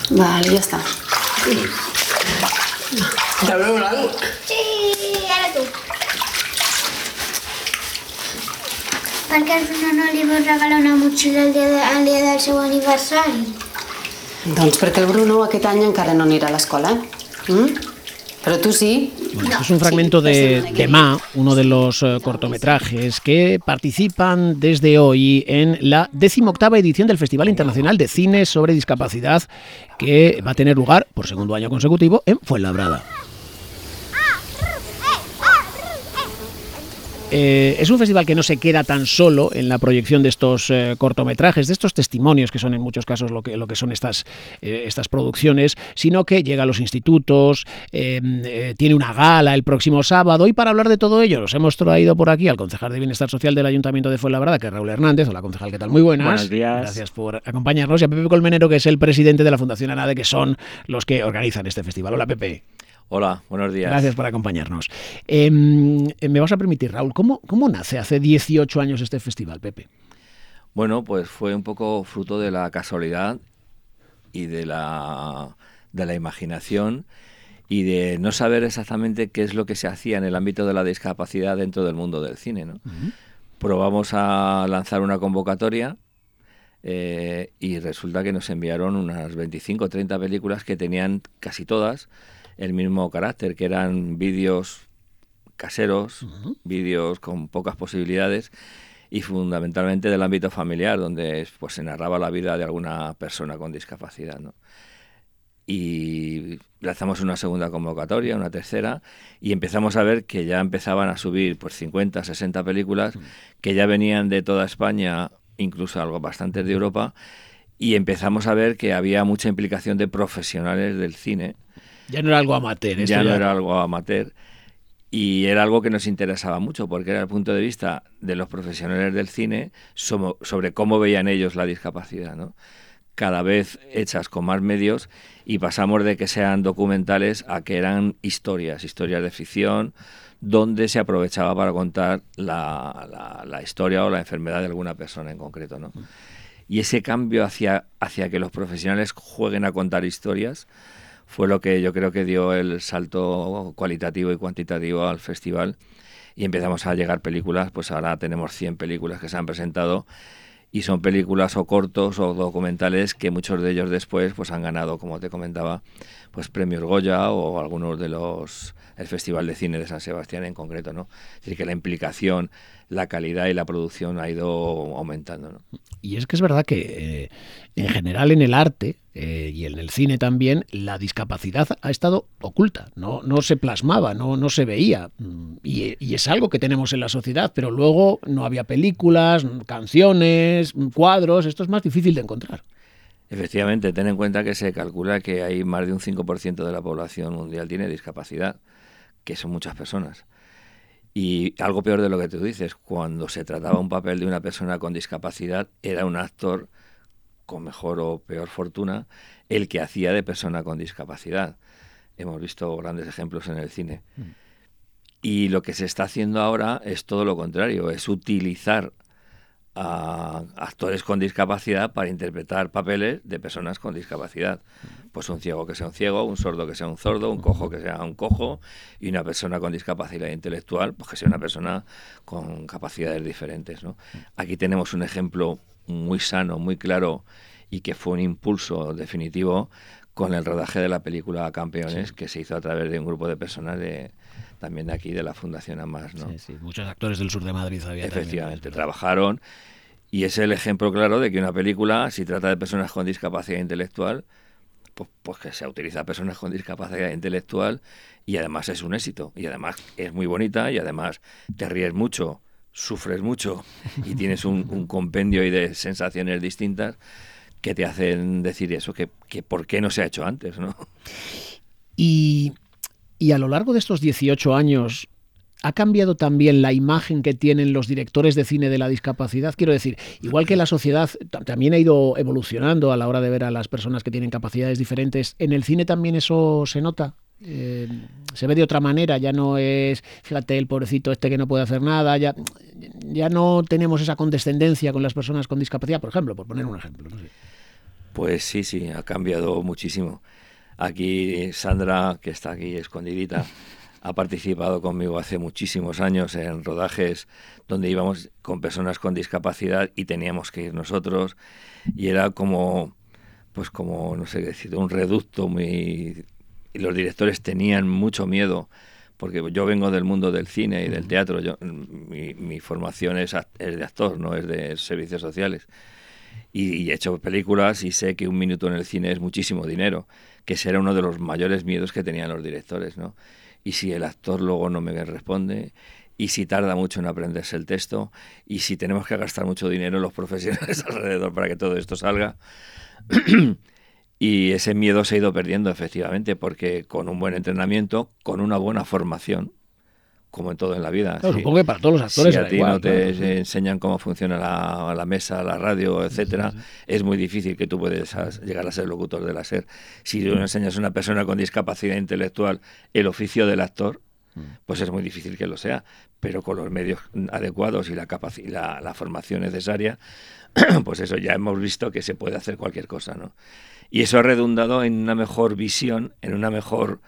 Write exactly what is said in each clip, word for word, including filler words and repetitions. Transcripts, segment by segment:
Vale, ya está. ¿Te veo blanco? Sí, ara tu. Per què al Bruno no li vols regalar una motxilla el dia, de, el dia del seu aniversari? Doncs perquè el Bruno aquest any encara no anirà a l'escola. ¿Mm? Pero tú sí. Bueno, no, es un fragmento sí, de, de Ma, uno de los uh, cortometrajes que participan desde hoy en la decimoctava edición del Festival Internacional de Cine sobre Discapacidad, que va a tener lugar por segundo año consecutivo en Fuenlabrada. Eh, es un festival que no se queda tan solo en la proyección de estos eh, cortometrajes, de estos testimonios que son en muchos casos lo que, lo que son estas, eh, estas producciones, sino que llega a los institutos, eh, eh, tiene una gala el próximo sábado, y para hablar de todo ello nos hemos traído por aquí al concejal de Bienestar Social del Ayuntamiento de Fuenlabrada, que es Raúl Hernández. Hola, concejal, ¿qué tal? Muy buenas. Buenos días. Gracias por acompañarnos. Y a Pepe Colmenero, que es el presidente de la Fundación ANADE, que son los que organizan este festival. Hola, Pepe. Hola, buenos días. Gracias por acompañarnos. Eh, me vas a permitir, Raúl, ¿cómo, ¿cómo nace hace dieciocho años este festival, Pepe? Bueno, pues fue un poco fruto de la casualidad y de la, de la imaginación y de no saber exactamente qué es lo que se hacía en el ámbito de la discapacidad dentro del mundo del cine, ¿no? Uh-huh. Probamos a lanzar una convocatoria eh, y resulta que nos enviaron unas veinticinco o treinta películas que tenían casi todas el mismo carácter, que eran vídeos caseros, uh-huh. vídeos con pocas posibilidades y fundamentalmente del ámbito familiar, donde pues se narraba la vida de alguna persona con discapacidad, ¿no? Y lanzamos una segunda convocatoria, una tercera, y empezamos a ver que ya empezaban a subir pues cincuenta, sesenta películas, uh-huh. que ya venían de toda España, incluso algo bastante de Europa, y empezamos a ver que había mucha implicación de profesionales del cine. Ya no era algo amateur. Ya, ya no era algo amateur y era algo que nos interesaba mucho porque era el punto de vista de los profesionales del cine sobre, sobre cómo veían ellos la discapacidad, ¿no? Cada vez hechas con más medios y pasamos de que sean documentales a que eran historias, historias de ficción, donde se aprovechaba para contar la, la, la historia o la enfermedad de alguna persona en concreto, ¿no? Y ese cambio hacia, hacia que los profesionales jueguen a contar historias fue lo que yo creo que dio el salto cualitativo y cuantitativo al festival y empezamos a llegar películas, pues ahora tenemos cien películas que se han presentado y son películas o cortos o documentales que muchos de ellos después pues han ganado, como te comentaba, pues premios Goya o algunos de los el Festival de Cine de San Sebastián en concreto, ¿no? Es decir, que la implicación, la calidad y la producción ha ido aumentando, ¿no? Y es que es verdad que eh, en general en el arte eh, y en el cine también la discapacidad ha estado oculta, no, no se plasmaba, no, no se veía y, y es algo que tenemos en la sociedad, pero luego no había películas, canciones, cuadros, esto es más difícil de encontrar. Efectivamente, ten en cuenta que se calcula que hay más de un cinco por ciento de la población mundial tiene discapacidad, que son muchas personas. Y algo peor de lo que tú dices, cuando se trataba un papel de una persona con discapacidad, era un actor con mejor o peor fortuna el que hacía de persona con discapacidad. Hemos visto grandes ejemplos en el cine. Mm. Y lo que se está haciendo ahora es todo lo contrario, es utilizar a actores con discapacidad para interpretar papeles de personas con discapacidad. Pues un ciego que sea un ciego, un sordo que sea un sordo, un cojo que sea un cojo y una persona con discapacidad intelectual pues que sea una persona con capacidades diferentes, ¿no? Aquí tenemos un ejemplo muy sano, muy claro y que fue un impulso definitivo con el rodaje de la película Campeones, sí. que se hizo a través de un grupo de personas de también de aquí, de la Fundación AMAS, ¿no? Sí, sí. Muchos actores del sur de Madrid había Efectivamente, también, trabajaron y es el ejemplo claro de que una película, si trata de personas con discapacidad intelectual, pues, pues que se utiliza a personas con discapacidad intelectual y además es un éxito y además es muy bonita y además te ríes mucho, sufres mucho y tienes un, un compendio y de sensaciones distintas que te hacen decir eso, que, que por qué no se ha hecho antes, ¿no? Y, y a lo largo de estos dieciocho años, ¿ha cambiado también la imagen que tienen los directores de cine de la discapacidad? Quiero decir, igual que la sociedad t- también ha ido evolucionando a la hora de ver a las personas que tienen capacidades diferentes, ¿en el cine también eso se nota? Eh, se ve de otra manera, ya no es, fíjate, el pobrecito este que no puede hacer nada, ya, ya no tenemos esa condescendencia con las personas con discapacidad, por ejemplo, por poner un ejemplo, no sé. Pues sí, sí, ha cambiado muchísimo. Aquí Sandra, que está aquí escondidita, ha participado conmigo hace muchísimos años en rodajes donde íbamos con personas con discapacidad y teníamos que ir nosotros, y era como, pues como, no sé qué decir, un reducto muy... Y los directores tenían mucho miedo, porque yo vengo del mundo del cine y del teatro, yo, mi, mi formación es, es de actor, no es de servicios sociales. Y, y he hecho películas y sé que un minuto en el cine es muchísimo dinero, que ese era uno de los mayores miedos que tenían los directores, ¿no? Y si el actor luego no me responde, y si tarda mucho en aprenderse el texto, y si tenemos que gastar mucho dinero los profesionales alrededor para que todo esto salga. Y ese miedo se ha ido perdiendo, efectivamente, porque con un buen entrenamiento, con una buena formación, como en todo en la vida. Claro, si, supongo que para todos los actores si a era ti igual, no te claro, sí. enseñan cómo funciona la, la mesa, la radio, etcétera, sí, sí, sí. Es muy difícil que tú puedas llegar a ser locutor de la SER. Si tú enseñas a una persona con discapacidad intelectual el oficio del actor, pues es muy difícil que lo sea, pero con los medios adecuados y la, capac- la, la formación necesaria, pues eso ya hemos visto que se puede hacer cualquier cosa, ¿no? Y eso ha redundado en una mejor visión, en una mejor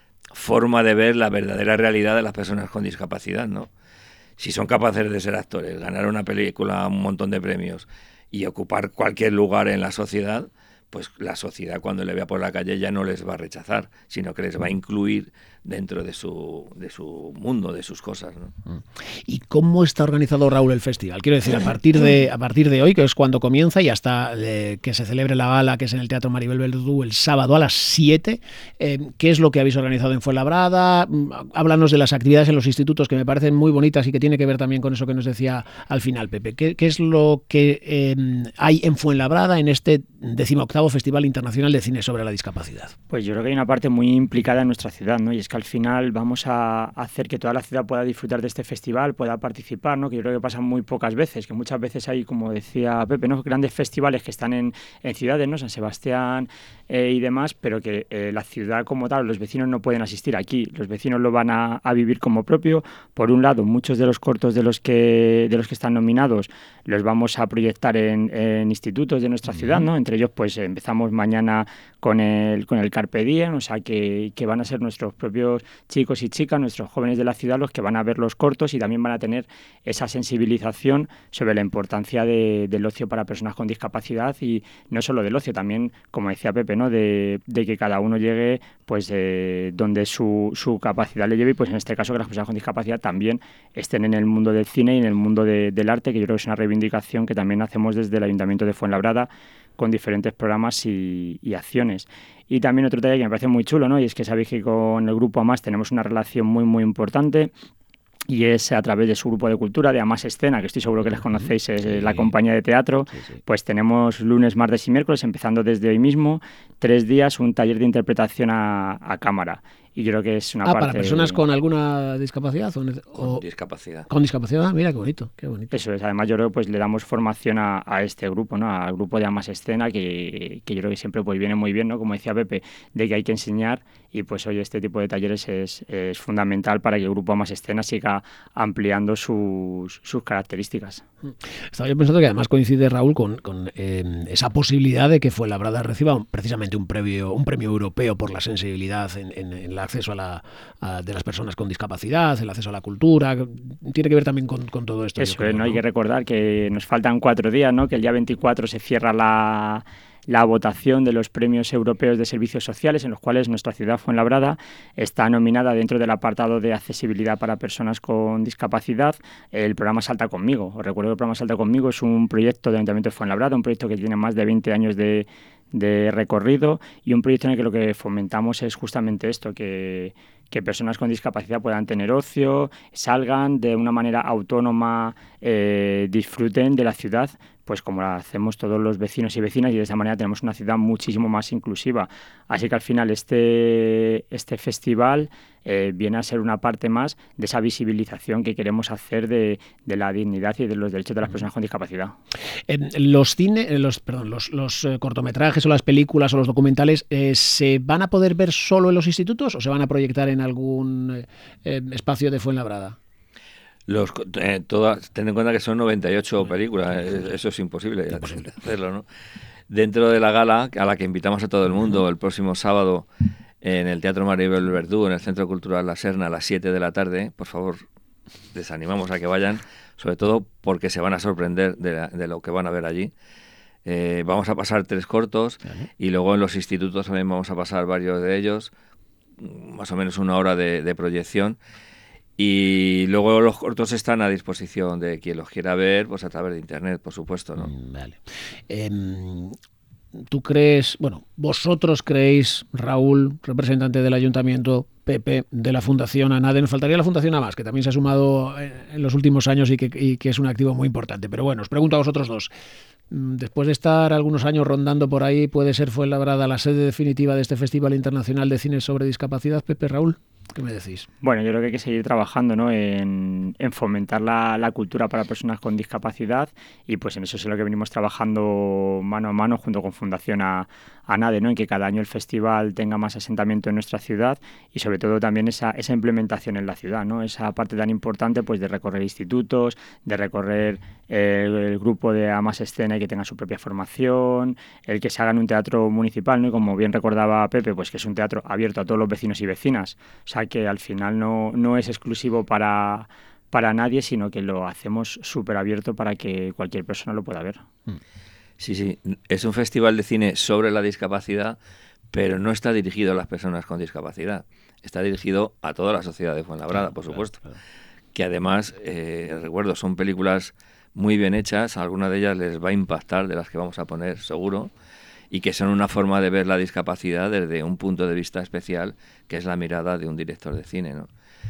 forma de ver la verdadera realidad de las personas con discapacidad, ¿no? Si son capaces de ser actores, ganar una película, un montón de premios y ocupar cualquier lugar en la sociedad, pues la sociedad cuando le vea por la calle ya no les va a rechazar, sino que les va a incluir dentro de su, de su mundo, de sus cosas, ¿no? ¿Y cómo está organizado, Raúl, el festival? Quiero decir, a partir de, a partir de hoy, que es cuando comienza, y hasta eh, que se celebre la gala, que es en el Teatro Maribel Verdú el sábado a las siete, eh, ¿qué es lo que habéis organizado en Fuenlabrada? Háblanos de las actividades en los institutos, que me parecen muy bonitas y que tiene que ver también con eso que nos decía al final, Pepe. ¿Qué, qué es lo que eh, hay en Fuenlabrada en este decimoctavo Festival Internacional de Cine sobre la Discapacidad? Pues yo creo que hay una parte muy implicada en nuestra ciudad, ¿no? Y es que al final vamos a hacer que toda la ciudad pueda disfrutar de este festival, pueda participar, ¿no? Que yo creo que pasa muy pocas veces, que muchas veces hay, como decía Pepe, ¿no? Grandes festivales que están en, en ciudades, ¿no? San Sebastián eh, y demás, pero que eh, la ciudad como tal, los vecinos no pueden asistir. Aquí los vecinos lo van a, a vivir como propio. Por un lado, muchos de los cortos de los que de los que están nominados los vamos a proyectar en, en institutos de nuestra ciudad, ¿no? Entre ellos, pues empezamos mañana con el, con el Carpe Diem, o sea que, que van a ser nuestros propios chicos y chicas, nuestros jóvenes de la ciudad los que van a ver los cortos y también van a tener esa sensibilización sobre la importancia de, del ocio para personas con discapacidad, y no solo del ocio, también, como decía Pepe, ¿no? de, de que cada uno llegue pues eh, donde su, su capacidad le lleve, y pues en este caso que las personas con discapacidad también estén en el mundo del cine y en el mundo de, del arte, que yo creo que es una reivindicación que también hacemos desde el Ayuntamiento de Fuenlabrada con diferentes programas y, y acciones. Y también otro detalle que me parece muy chulo, ¿no? Y es que sabéis que con el grupo AMAS tenemos una relación muy, muy importante, y es a través de su grupo de cultura, de AMAS Escena, que estoy seguro que les conocéis, es sí. la compañía de teatro. Sí, sí. Pues tenemos lunes, martes y miércoles, empezando desde hoy mismo, tres días, un taller de interpretación a, a cámara. Y yo creo que es una ah, parte... ¿para personas con alguna discapacidad? O, o... Con discapacidad. Con discapacidad, mira, qué bonito, qué bonito. Eso es, además yo creo que pues, le damos formación a, a este grupo, ¿no? Al grupo de AMAS Escena, que, que yo creo que siempre pues, viene muy bien, ¿no? Como decía Pepe, de que hay que enseñar, y pues hoy este tipo de talleres es, es fundamental para que el grupo AMAS Escena siga ampliando sus, sus características. Estaba yo pensando que además coincide, Raúl, con, con eh, esa posibilidad de que Fuenlabrada reciba un, precisamente un premio, un premio europeo por la sensibilidad en, en, en la acceso a la, a, de las personas con discapacidad, el acceso a la cultura. Tiene que ver también con, con todo esto. Eso creo, es, ¿no? ¿no? Hay que recordar que nos faltan cuatro días, ¿no? Que el día veinticuatro se cierra la, la votación de los premios europeos de servicios sociales, en los cuales nuestra ciudad, Fuenlabrada, está nominada dentro del apartado de accesibilidad para personas con discapacidad, el programa Salta Conmigo. Os recuerdo que el programa Salta Conmigo es un proyecto del Ayuntamiento de Fuenlabrada, un proyecto que tiene más de veinte años de de recorrido, y un proyecto en el que lo que fomentamos es justamente esto, que, que personas con discapacidad puedan tener ocio, salgan de una manera autónoma, eh, disfruten de la ciudad, pues como la hacemos todos los vecinos y vecinas, y de esa manera tenemos una ciudad muchísimo más inclusiva. Así que al final este, este festival eh, viene a ser una parte más de esa visibilización que queremos hacer de, de la dignidad y de los derechos de las personas con discapacidad. Eh, los cine, los, perdón, los, los eh, cortometrajes o las películas o los documentales, eh, ¿se van a poder ver solo en los institutos o se van a proyectar en algún eh, espacio de Fuenlabrada? Los, eh, todas, ten en cuenta que son noventa y ocho películas, eso es imposible, imposible hacerlo, ¿no? dentro de la gala, a la que invitamos a todo el mundo el próximo sábado en el Teatro Maribel Verdú, en el Centro Cultural La Serna, a las siete de la tarde, por favor, les animamos a que vayan, sobre todo porque se van a sorprender de, la, de lo que van a ver allí. Eh, vamos a pasar tres cortos, ¿vale? Y luego en los institutos también vamos a pasar varios de ellos, más o menos una hora de, de proyección. Y luego los cortos están a disposición de quien los quiera ver, pues a través de internet, por supuesto, ¿no? Vale. Eh, ¿Tú crees, bueno, vosotros creéis, Raúl, representante del Ayuntamiento, Pepe, de la Fundación ANADE, nos faltaría la Fundación AMAS, que también se ha sumado en los últimos años y que, y que es un activo muy importante. Pero bueno, os pregunto a vosotros dos. Después de estar algunos años rondando por ahí, ¿puede ser Fuenlabrada la sede definitiva de este Festival Internacional de Cine sobre Discapacidad? Pepe, Raúl, ¿qué me decís? Bueno, yo creo que hay que seguir trabajando, ¿no? en, en fomentar la, la cultura para personas con discapacidad, y pues en eso es en lo que venimos trabajando mano a mano junto con Fundación a, ANADE, ¿no? En que cada año el festival tenga más asentamiento en nuestra ciudad y sobre todo también esa, esa implementación en la ciudad, ¿no? Esa parte tan importante pues de recorrer institutos, de recorrer eh, el grupo de AMAS Escena y que tenga su propia formación, el que se haga en un teatro municipal, ¿no? Y como bien recordaba Pepe, pues que es un teatro abierto a todos los vecinos y vecinas, o sea que al final no, no es exclusivo para, para nadie, sino que lo hacemos súper abierto para que cualquier persona lo pueda ver. Sí, sí, es un festival de cine sobre la discapacidad, pero no está dirigido a las personas con discapacidad, está dirigido a toda la sociedad de Fuenlabrada, por supuesto, claro, claro. Que además, eh, recuerdo, son películas muy bien hechas, alguna de ellas les va a impactar, de las que vamos a poner seguro, y que son una forma de ver la discapacidad desde un punto de vista especial, que es la mirada de un director de cine, ¿no?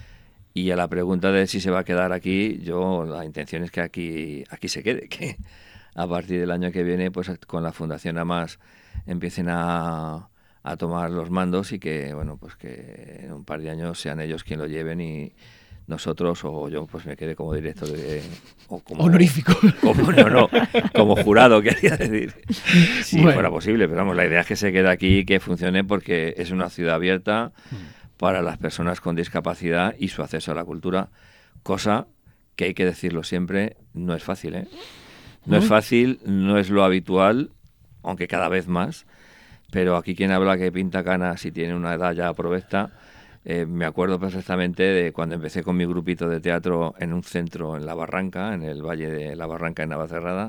Y a la pregunta de si se va a quedar aquí, yo la intención es que aquí, aquí se quede, que a partir del año que viene, pues con la Fundación AMAS empiecen a, a tomar los mandos y que, bueno, pues que en un par de años sean ellos quien lo lleven y nosotros o yo pues me quede como director de... O como, honorífico. Como, no, no, como jurado, quería decir. Si bueno. fuera posible, pero vamos, la idea es que se quede aquí y que funcione porque es una ciudad abierta para las personas con discapacidad y su acceso a la cultura, cosa que hay que decirlo siempre, no es fácil, ¿eh? No es fácil, no es lo habitual, aunque cada vez más, pero aquí quien habla que pinta canas y tiene una edad ya provecta, eh, me acuerdo perfectamente de cuando empecé con mi grupito de teatro en un centro en La Barranca, en el Valle de La Barranca, en Navacerrada,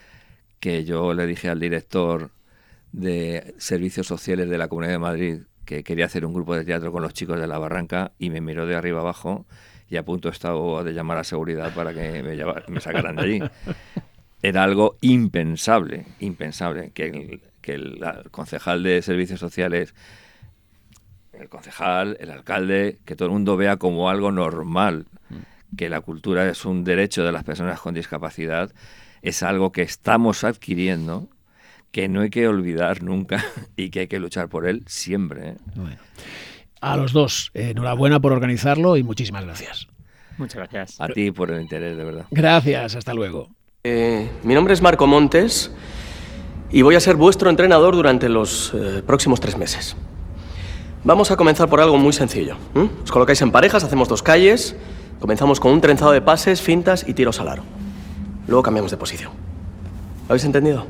que yo le dije al director de Servicios Sociales de la Comunidad de Madrid que quería hacer un grupo de teatro con los chicos de La Barranca y me miró de arriba abajo y a punto estaba de llamar a seguridad para que me, llevar, me sacaran de allí. Era algo impensable, impensable, que el, que el, el concejal de Servicios Sociales, el concejal, el alcalde, que todo el mundo vea como algo normal, que la cultura es un derecho de las personas con discapacidad, es algo que estamos adquiriendo, que no hay que olvidar nunca y que hay que luchar por él siempre, ¿eh? Bueno. A los dos, eh, enhorabuena por organizarlo y muchísimas gracias. Muchas gracias. A ti por el interés, de verdad. Gracias, hasta luego. Eh, mi nombre es Marco Montes y voy a ser vuestro entrenador durante los eh, próximos tres meses. Vamos a comenzar por algo muy sencillo. ¿Mm? Os colocáis en parejas, hacemos dos calles, comenzamos con un trenzado de pases, fintas y tiros al aro. Luego cambiamos de posición. ¿Lo habéis entendido?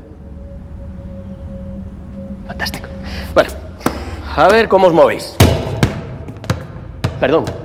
Fantástico. Bueno, a ver cómo os movéis. Perdón.